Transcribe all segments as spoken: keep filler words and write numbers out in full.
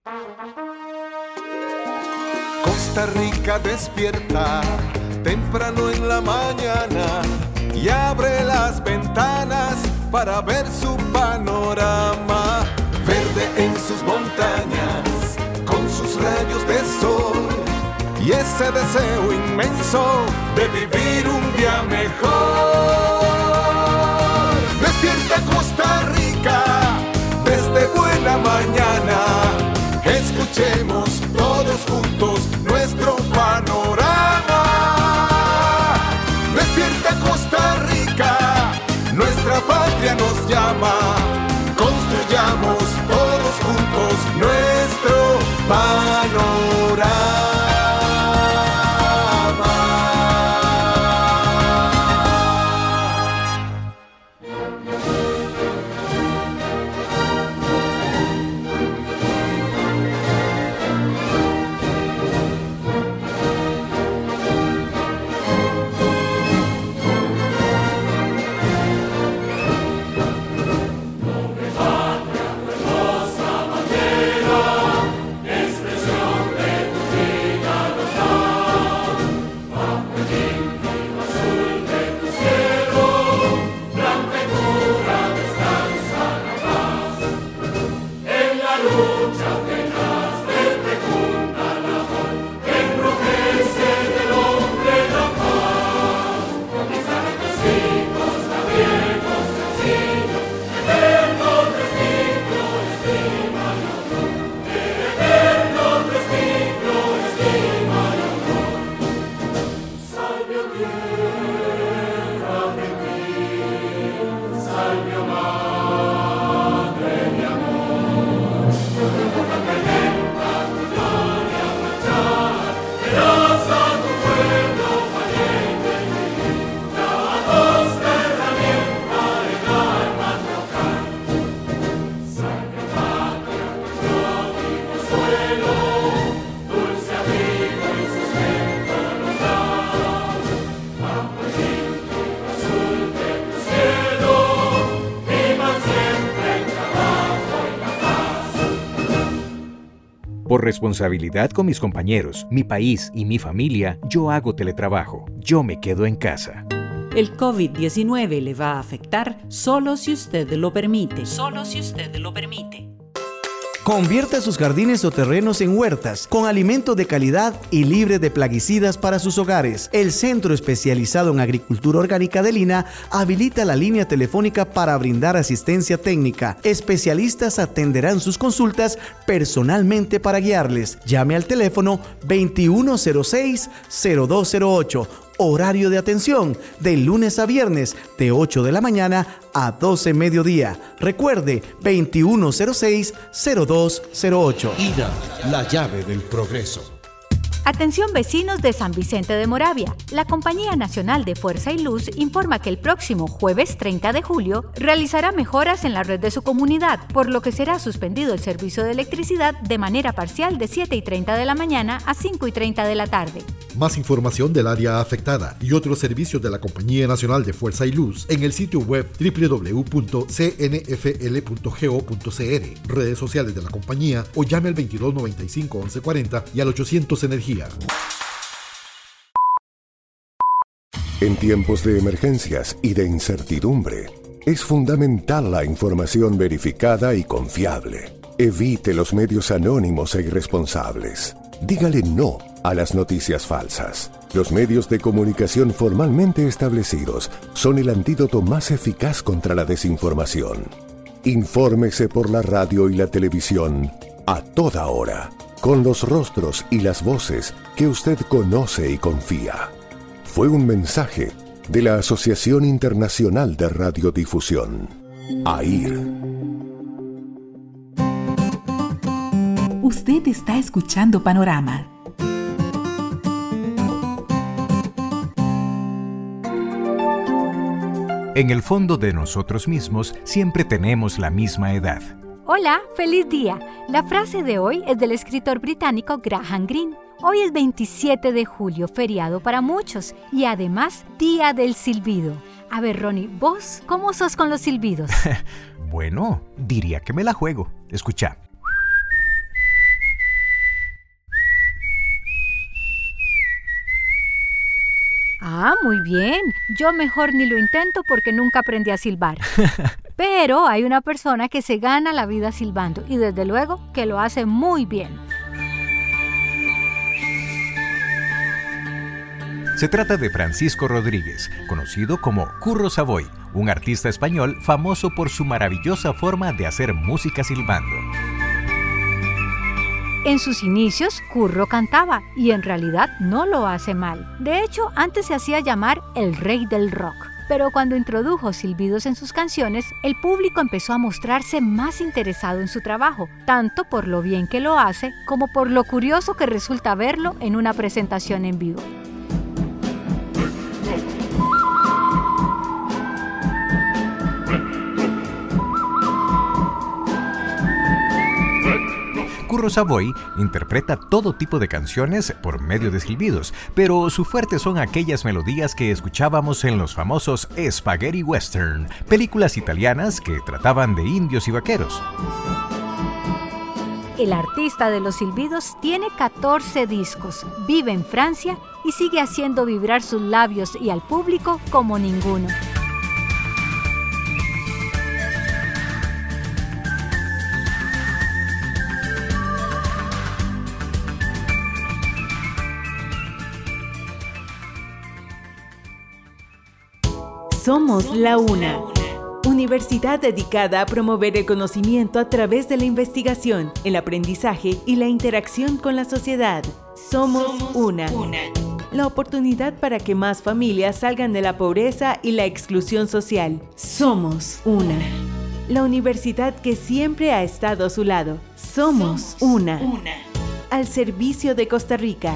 Costa Rica despierta temprano en la mañana y abre las ventanas para ver su panorama. Verde en sus montañas, con sus rayos de sol y ese deseo inmenso de vivir un día mejor. Despierta Costa Rica desde buena mañana. Escuchemos todos juntos nuestro panorama. Despierta Costa Rica, nuestra patria nos llama. Construyamos todos juntos nuestro panorama. Por responsabilidad con mis compañeros, mi país y mi familia, yo hago teletrabajo. Yo me quedo en casa. El COVID diecinueve le va a afectar solo si usted lo permite. Solo si usted lo permite. Convierta sus jardines o terrenos en huertas, con alimento de calidad y libre de plaguicidas para sus hogares. El Centro Especializado en Agricultura Orgánica de Lina habilita la línea telefónica para brindar asistencia técnica. Especialistas atenderán sus consultas personalmente para guiarles. Llame al teléfono veintiuno cero seis, cero dos cero ocho. Horario de atención de lunes a viernes de ocho de la mañana a doce mediodía. Recuerde, veintiuno cero seis, cero dos cero ocho. I D A, la llave del progreso. Atención vecinos de San Vicente de Moravia. La Compañía Nacional de Fuerza y Luz informa que el próximo jueves treinta de julio realizará mejoras en la red de su comunidad, por lo que será suspendido el servicio de electricidad de manera parcial de siete y treinta de la mañana a cinco y treinta de la tarde. Más información del área afectada y otros servicios de la Compañía Nacional de Fuerza y Luz en el sitio web doble u doble u doble u punto c n f l punto go punto c r, redes sociales de la compañía o llame al veintidós noventa y cinco, once cuarenta y al ochocientos Energía. En tiempos de emergencias y de incertidumbre, es fundamental la información verificada y confiable. Evite los medios anónimos e irresponsables. Dígale no a las noticias falsas. Los medios de comunicación formalmente establecidos son el antídoto más eficaz contra la desinformación. Infórmese por la radio y la televisión a toda hora, con los rostros y las voces que usted conoce y confía. Fue un mensaje de la Asociación Internacional de Radiodifusión, A I R. Usted está escuchando Panorama. En el fondo de nosotros mismos siempre tenemos la misma edad. Hola, feliz día. La frase de hoy es del escritor británico Graham Greene. Hoy es veintisiete de julio, feriado para muchos y además Día del Silbido. A ver, Ronnie, ¿vos cómo sos con los silbidos? Bueno, diría que me la juego. Escucha. Ah, muy bien. Yo mejor ni lo intento porque nunca aprendí a silbar. Pero hay una persona que se gana la vida silbando y desde luego que lo hace muy bien. Se trata de Francisco Rodríguez, conocido como Curro Savoy, un artista español famoso por su maravillosa forma de hacer música silbando. En sus inicios, Curro cantaba y en realidad no lo hace mal. De hecho, antes se hacía llamar el rey del rock. Pero cuando introdujo silbidos en sus canciones, el público empezó a mostrarse más interesado en su trabajo, tanto por lo bien que lo hace como por lo curioso que resulta verlo en una presentación en vivo. Curro Savoy interpreta todo tipo de canciones por medio de silbidos, pero su fuerte son aquellas melodías que escuchábamos en los famosos Spaghetti Western, películas italianas que trataban de indios y vaqueros. El artista de los silbidos tiene catorce discos, vive en Francia y sigue haciendo vibrar sus labios y al público como ninguno. Somos la UNA, universidad dedicada a promover el conocimiento a través de la investigación, el aprendizaje y la interacción con la sociedad. Somos UNA, la oportunidad para que más familias salgan de la pobreza y la exclusión social. Somos UNA, la universidad que siempre ha estado a su lado. Somos UNA, al servicio de Costa Rica.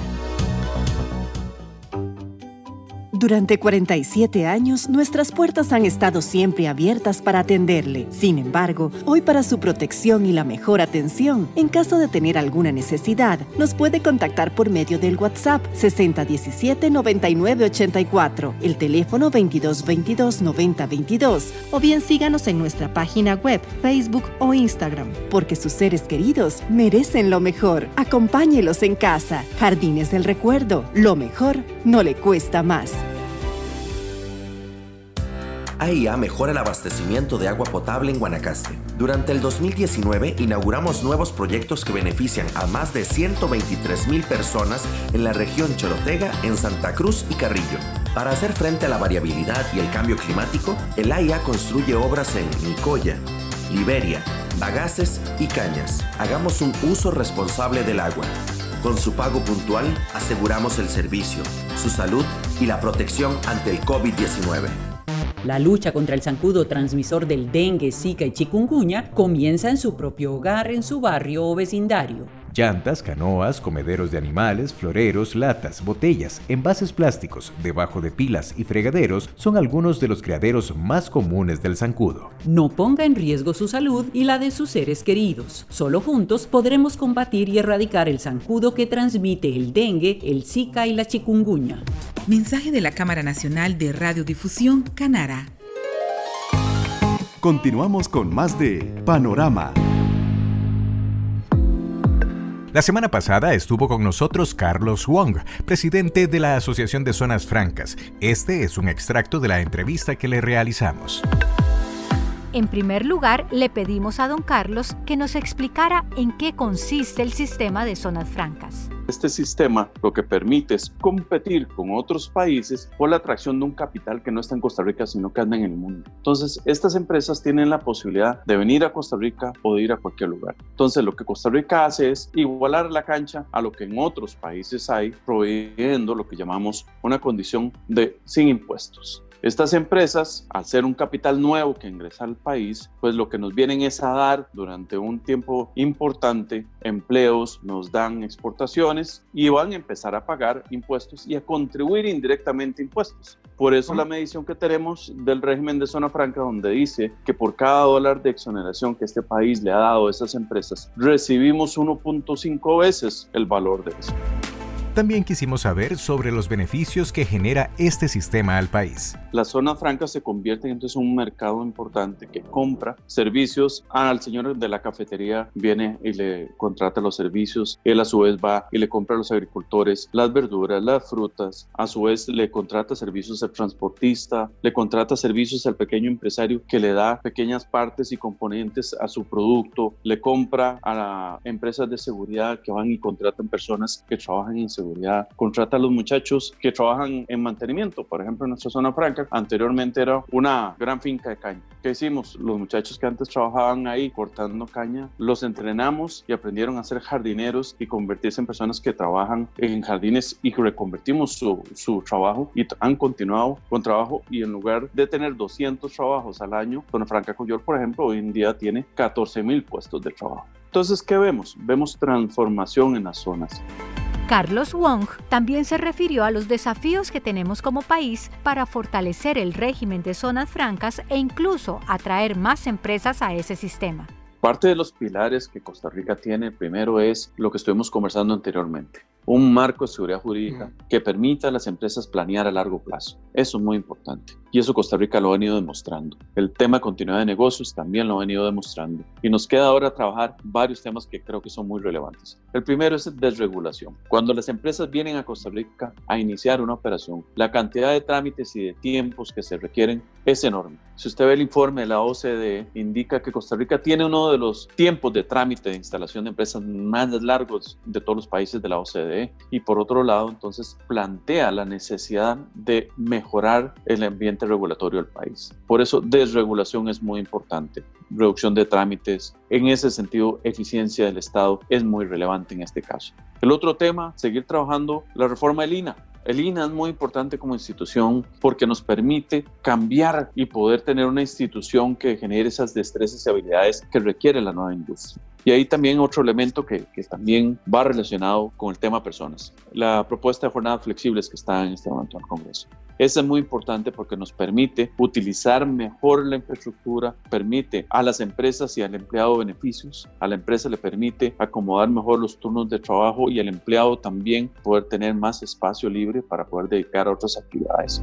Durante cuarenta y siete años, nuestras puertas han estado siempre abiertas para atenderle. Sin embargo, hoy para su protección y la mejor atención, en caso de tener alguna necesidad, nos puede contactar por medio del WhatsApp sesenta diecisiete noventa y nueve ochenta y cuatro, el teléfono veintidós veintidós noventa veintidós, o bien síganos en nuestra página web, Facebook o Instagram, porque sus seres queridos merecen lo mejor. Acompáñelos en casa. Jardines del Recuerdo, lo mejor no le cuesta más. A I A mejora el abastecimiento de agua potable en Guanacaste. Durante el dos mil diecinueve inauguramos nuevos proyectos que benefician a más de ciento veintitrés mil personas en la región Chorotega, en Santa Cruz y Carrillo. Para hacer frente a la variabilidad y el cambio climático, el A I A construye obras en Nicoya, Liberia, Bagaces y Cañas. Hagamos un uso responsable del agua. Con su pago puntual, aseguramos el servicio, su salud y la protección ante el COVID diecinueve. La lucha contra el zancudo transmisor del dengue, zika y chikungunya comienza en su propio hogar, en su barrio o vecindario. Llantas, canoas, comederos de animales, floreros, latas, botellas, envases plásticos, debajo de pilas y fregaderos son algunos de los criaderos más comunes del zancudo. No ponga en riesgo su salud y la de sus seres queridos. Solo juntos podremos combatir y erradicar el zancudo que transmite el dengue, el zika y la chikungunya. Mensaje de la Cámara Nacional de Radiodifusión, Canara. Continuamos con más de Panorama. La semana pasada estuvo con nosotros Carlos Wong, presidente de la Asociación de Zonas Francas. Este es un extracto de la entrevista que le realizamos. En primer lugar, le pedimos a don Carlos que nos explicara en qué consiste el sistema de zonas francas. Este sistema lo que permite es competir con otros países por la atracción de un capital que no está en Costa Rica, sino que anda en el mundo. Entonces, estas empresas tienen la posibilidad de venir a Costa Rica o de ir a cualquier lugar. Entonces, lo que Costa Rica hace es igualar la cancha a lo que en otros países hay, proveyendo lo que llamamos una condición de sin impuestos. Estas empresas, al ser un capital nuevo que ingresa al país, pues lo que nos vienen es a dar durante un tiempo importante empleos, nos dan exportaciones y van a empezar a pagar impuestos y a contribuir indirectamente impuestos. Por eso la medición que tenemos del régimen de zona franca, donde dice que por cada dólar de exoneración que este país le ha dado a esas empresas, recibimos uno punto cinco veces el valor de eso. También quisimos saber sobre los beneficios que genera este sistema al país. Las zonas francas se convierten entonces en un mercado importante que compra servicios. Al señor de la cafetería viene y le contrata los servicios, él a su vez va y le compra a los agricultores las verduras, las frutas, a su vez le contrata servicios al transportista, le contrata servicios al pequeño empresario que le da pequeñas partes y componentes a su producto, le compra a empresas de seguridad que van y contratan personas que trabajan en seguridad, contrata a los muchachos que trabajan en mantenimiento. Por ejemplo, en nuestra zona franca anteriormente era una gran finca de caña. ¿Qué hicimos? Los muchachos que antes trabajaban ahí cortando caña, los entrenamos y aprendieron a ser jardineros y convertirse en personas que trabajan en jardines, y reconvertimos su, su trabajo y han continuado con trabajo, y en lugar de tener doscientos trabajos al año, Zona Franca Coyol, por ejemplo, hoy en día tiene catorce mil puestos de trabajo. Entonces, ¿qué vemos? Vemos transformación en las zonas. Carlos Wong también se refirió a los desafíos que tenemos como país para fortalecer el régimen de zonas francas e incluso atraer más empresas a ese sistema. Parte de los pilares que Costa Rica tiene, primero, es lo que estuvimos conversando anteriormente. Un marco de seguridad jurídica que permita a las empresas planear a largo plazo. Eso es muy importante. Y eso Costa Rica lo ha venido demostrando. El tema de continuidad de negocios también lo ha venido demostrando. Y nos queda ahora trabajar varios temas que creo que son muy relevantes. El primero es desregulación. Cuando las empresas vienen a Costa Rica a iniciar una operación, la cantidad de trámites y de tiempos que se requieren es enorme. Si usted ve el informe de la O C D E, indica que Costa Rica tiene uno de los tiempos de trámite de instalación de empresas más largos de todos los países de la O C D E. Y por otro lado, entonces plantea la necesidad de mejorar el ambiente regulatorio del país. Por eso, desregulación es muy importante. Reducción de trámites, en ese sentido, eficiencia del Estado es muy relevante en este caso. El otro tema, seguir trabajando la reforma del I N A. El I N A es muy importante como institución porque nos permite cambiar y poder tener una institución que genere esas destrezas y habilidades que requiere la nueva industria. Y ahí también otro elemento que, que también va relacionado con el tema personas, la propuesta de jornadas flexibles que está en este momento en el Congreso. Esa es muy importante porque nos permite utilizar mejor la infraestructura, permite a las empresas y al empleado beneficios, a la empresa le permite acomodar mejor los turnos de trabajo y al empleado también poder tener más espacio libre para poder dedicar a otras actividades.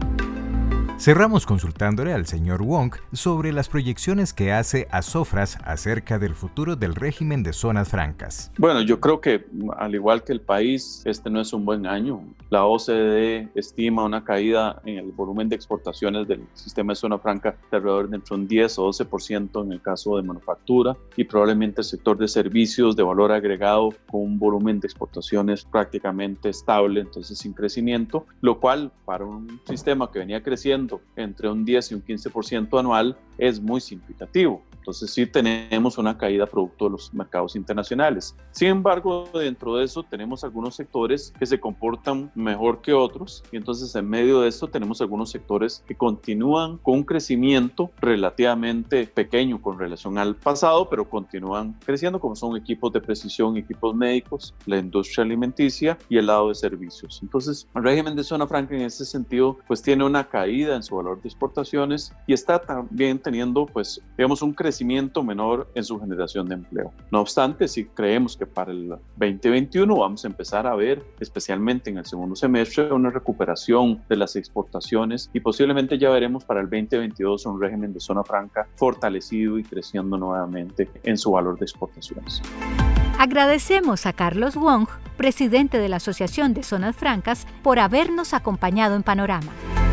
Cerramos consultándole al señor Wong sobre las proyecciones que hace Asofras acerca del futuro del régimen de zonas francas. Bueno, yo creo que al igual que el país, este no es un buen año. La O C D E estima una caída en el volumen de exportaciones del sistema de zona franca de alrededor de entre un diez o doce por ciento en el caso de manufactura, y probablemente el sector de servicios de valor agregado con un volumen de exportaciones prácticamente estable, entonces sin crecimiento, lo cual para un sistema que venía creciendo entre un diez y un quince por ciento anual es muy significativo. Entonces sí tenemos una caída producto de los mercados internacionales. Sin embargo, dentro de eso tenemos algunos sectores que se comportan mejor que otros, y entonces en medio de esto tenemos algunos sectores que continúan con un crecimiento relativamente pequeño con relación al pasado, pero continúan creciendo, como son equipos de precisión, equipos médicos, la industria alimenticia y el lado de servicios. Entonces el régimen de zona franca en ese sentido pues tiene una caída en su valor de exportaciones y está también teniendo pues digamos un crecimiento menor en su generación de empleo. No obstante, sí creemos que para el veinte veintiuno vamos a empezar a ver, especialmente en el segundo semestre, una recuperación de las exportaciones, y posiblemente ya veremos para el veinte veintidós un régimen de zona franca fortalecido y creciendo nuevamente en su valor de exportaciones. Agradecemos a Carlos Wong, presidente de la Asociación de Zonas Francas, por habernos acompañado en Panorama.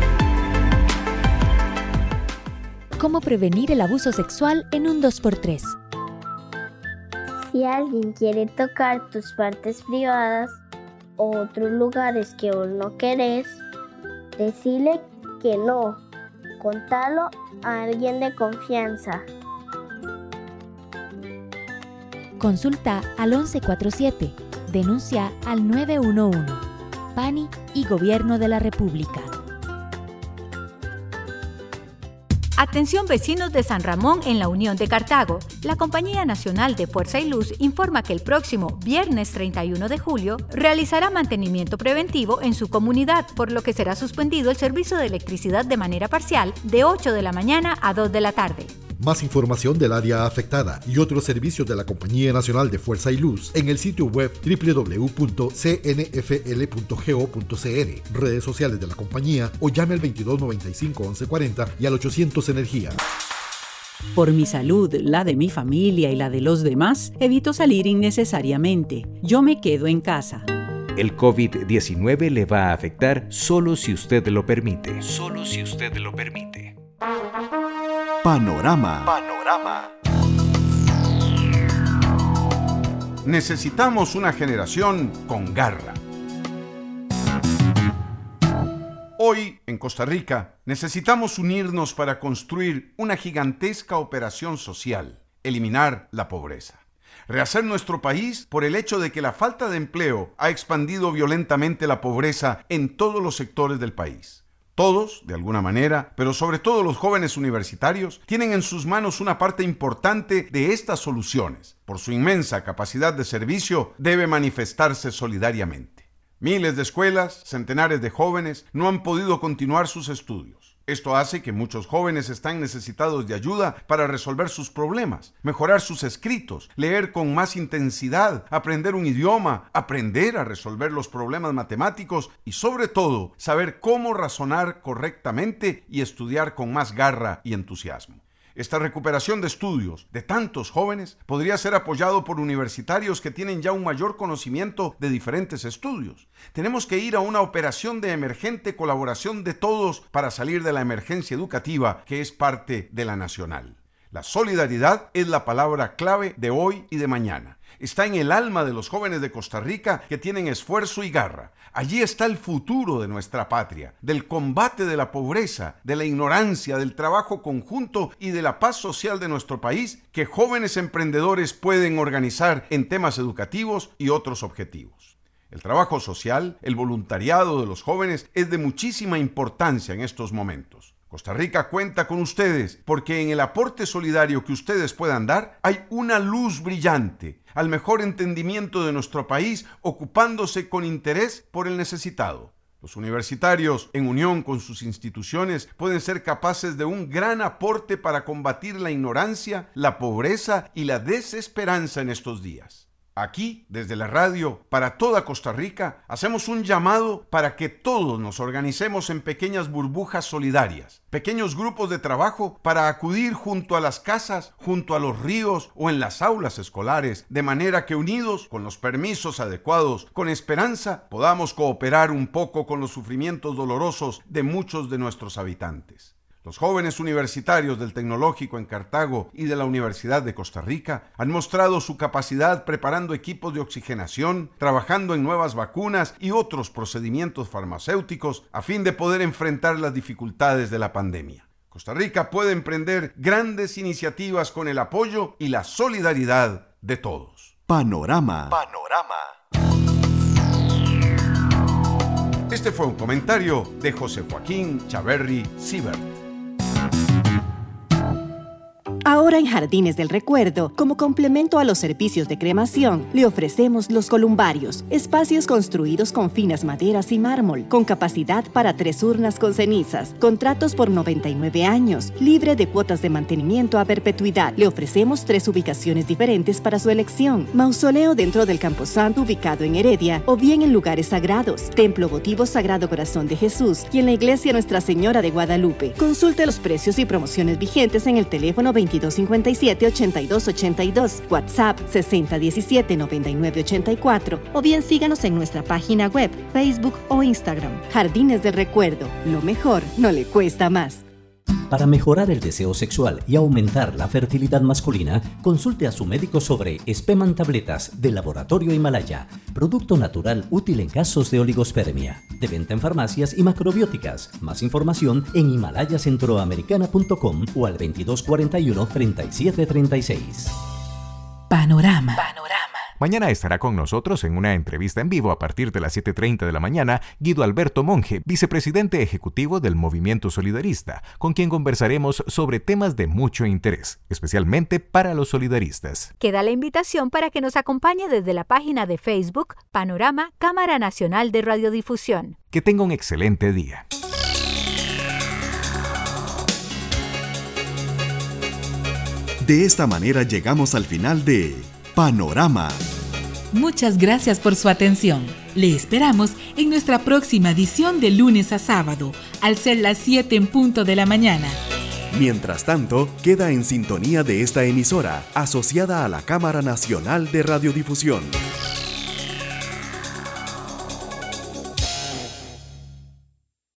¿Cómo prevenir el abuso sexual en un dos por tres? Si alguien quiere tocar tus partes privadas o otros lugares que vos no querés, decile que no. Contalo a alguien de confianza. Consulta al once cuarenta y siete. Denuncia al nueve uno uno. PANI y Gobierno de la República. Atención vecinos de San Ramón en la Unión de Cartago. La Compañía Nacional de Fuerza y Luz informa que el próximo viernes treinta y uno de julio realizará mantenimiento preventivo en su comunidad, por lo que será suspendido el servicio de electricidad de manera parcial de ocho de la mañana a dos de la tarde. Más información del área afectada y otros servicios de la Compañía Nacional de Fuerza y Luz en el sitio web doble u doble u doble u punto c n f l punto go punto c r, redes sociales de la compañía o llame al veintidós noventa y cinco once cuarenta y al ochocientos Energía. Por mi salud, la de mi familia y la de los demás, evito salir innecesariamente. Yo me quedo en casa. El COVID diecinueve le va a afectar solo si usted lo permite. Solo si usted lo permite. Panorama. Panorama. Necesitamos una generación con garra. Hoy, en Costa Rica, necesitamos unirnos para construir una gigantesca operación social, eliminar la pobreza. Rehacer nuestro país por el hecho de que la falta de empleo ha expandido violentamente la pobreza en todos los sectores del país. Todos, de alguna manera, pero sobre todo los jóvenes universitarios, tienen en sus manos una parte importante de estas soluciones. Por su inmensa capacidad de servicio, debe manifestarse solidariamente. Miles de escuelas, centenares de jóvenes no han podido continuar sus estudios. Esto hace que muchos jóvenes están necesitados de ayuda para resolver sus problemas, mejorar sus escritos, leer con más intensidad, aprender un idioma, aprender a resolver los problemas matemáticos y, sobre todo, saber cómo razonar correctamente y estudiar con más garra y entusiasmo. Esta recuperación de estudios de tantos jóvenes podría ser apoyado por universitarios que tienen ya un mayor conocimiento de diferentes estudios. Tenemos que ir a una operación de emergente colaboración de todos para salir de la emergencia educativa que es parte de la nacional. La solidaridad es la palabra clave de hoy y de mañana. Está en el alma de los jóvenes de Costa Rica que tienen esfuerzo y garra. Allí está el futuro de nuestra patria, del combate de la pobreza, de la ignorancia, del trabajo conjunto y de la paz social de nuestro país que jóvenes emprendedores pueden organizar en temas educativos y otros objetivos. El trabajo social, el voluntariado de los jóvenes es de muchísima importancia en estos momentos. Costa Rica cuenta con ustedes porque en el aporte solidario que ustedes puedan dar hay una luz brillante al mejor entendimiento de nuestro país ocupándose con interés por el necesitado. Los universitarios, en unión con sus instituciones, pueden ser capaces de un gran aporte para combatir la ignorancia, la pobreza y la desesperanza en estos días. Aquí, desde la radio, para toda Costa Rica, hacemos un llamado para que todos nos organicemos en pequeñas burbujas solidarias, pequeños grupos de trabajo para acudir junto a las casas, junto a los ríos o en las aulas escolares, de manera que unidos, con los permisos adecuados, con esperanza, podamos cooperar un poco con los sufrimientos dolorosos de muchos de nuestros habitantes. Los jóvenes universitarios del Tecnológico en Cartago y de la Universidad de Costa Rica han mostrado su capacidad preparando equipos de oxigenación, trabajando en nuevas vacunas y otros procedimientos farmacéuticos a fin de poder enfrentar las dificultades de la pandemia. Costa Rica puede emprender grandes iniciativas con el apoyo y la solidaridad de todos. Panorama. Panorama. Este fue un comentario de José Joaquín Chaverri Siebert. Ahora en Jardines del Recuerdo, como complemento a los servicios de cremación, le ofrecemos los columbarios, espacios construidos con finas maderas y mármol, con capacidad para tres urnas con cenizas, contratos por noventa y nueve años, libre de cuotas de mantenimiento a perpetuidad. Le ofrecemos tres ubicaciones diferentes para su elección: mausoleo dentro del Camposanto ubicado en Heredia o bien en lugares sagrados, Templo Votivo Sagrado Corazón de Jesús y en la Iglesia Nuestra Señora de Guadalupe. Consulte los precios y promociones vigentes en el teléfono veintidós cincuenta y siete, ochenta y dos ochenta y dos, WhatsApp sesenta diecisiete, noventa y nueve ochenta y cuatro o bien síganos en nuestra página web, Facebook o Instagram. Jardines del Recuerdo, lo mejor no le cuesta más. Para mejorar el deseo sexual y aumentar la fertilidad masculina, consulte a su médico sobre Speman Tabletas de Laboratorio Himalaya, producto natural útil en casos de oligospermia. De venta en farmacias y macrobióticas. Más información en himalaya centroamericana punto com o al veintidós cuarenta y uno, treinta y siete treinta y seis. Panorama. Panorama. Mañana estará con nosotros en una entrevista en vivo a partir de las siete y treinta de la mañana Guido Alberto Monge, vicepresidente ejecutivo del Movimiento Solidarista, con quien conversaremos sobre temas de mucho interés, especialmente para los solidaristas. Queda la invitación para que nos acompañe desde la página de Facebook Panorama Cámara Nacional de Radiodifusión. Que tenga un excelente día. De esta manera llegamos al final de Panorama. Muchas gracias por su atención. Le esperamos en nuestra próxima edición de lunes a sábado, al ser las siete en punto de la mañana. Mientras tanto, queda en sintonía de esta emisora, asociada a la Cámara Nacional de Radiodifusión.